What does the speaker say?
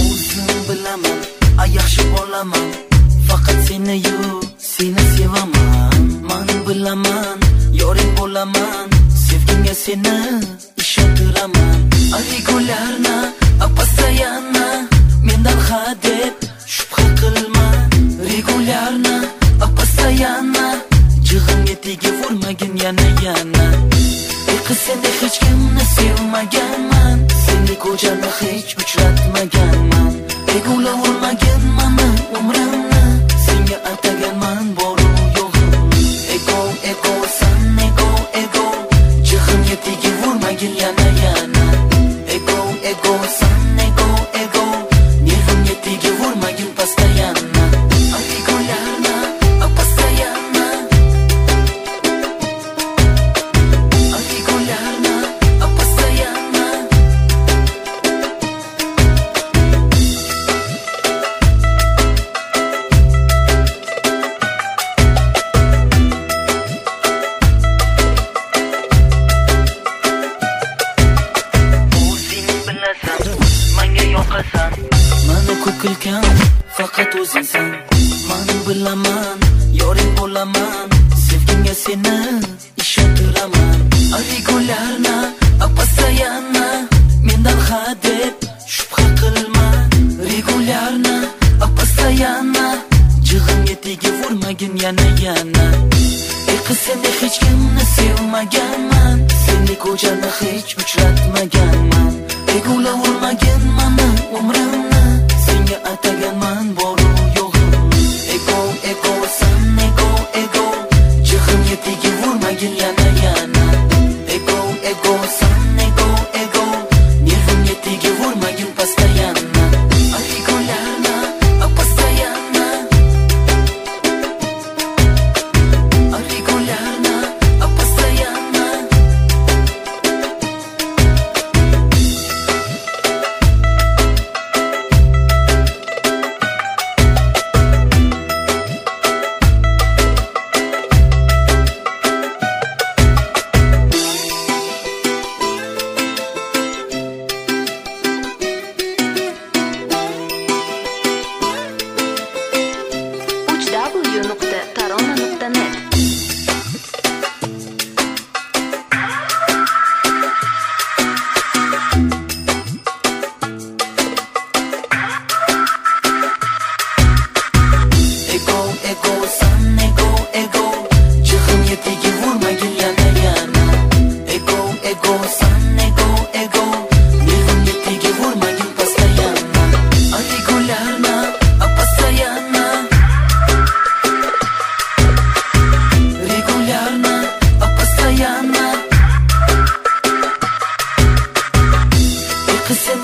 O'zim bilaman, yaxshi bo'laman. Faqat seni-yu, seni sevaman. Men bilaman, yoring bo'laman. Sevgimga seni ishontiraman. Regularna, постоянно mendan hadeb shubha qilma. Regularna, постоянно jig'imga tegavurmagin yana. Qiz senda hech kimni sevmaganman. Seni ko'chada hech uchratmaganman. Ego'lavurmagin mani umrimni. Senga ataganman boru yo'g'im. Ego san ego jig'imga tegavurmagin yana. Ego san ego nervimga tegavurmagin постоянно. Regularna, постоянно. Regularna, постоянно. Mani ko'kilgan faqat o'zingsan. Men bilaman, yoring bo'laman. Sevgimga seni ishontiraman. Regularna, постоянно mendan hadeb shubha qilma. Regularna, постоянно jig'imga tegavurmagin yana. Qiz senda hech kimni sevmaganman. Seni ko'chada hech uchratmaganman. Ego'lavurmagin mani umrimni. Senga ataganman boru yo'g'im. Ego san ego jig'imga tegavurmagin yana. Ego san ego nervimga tegavurmagin постоянно. Regularna, постоянно. Regularna, постоянно. www.tarona.net Ego san ego jig'imga tegavurmagin yana. Ego san ego nervimga tegavurmagin постоянно. Regularna, постоянно. Regularna, постоянно. Qiz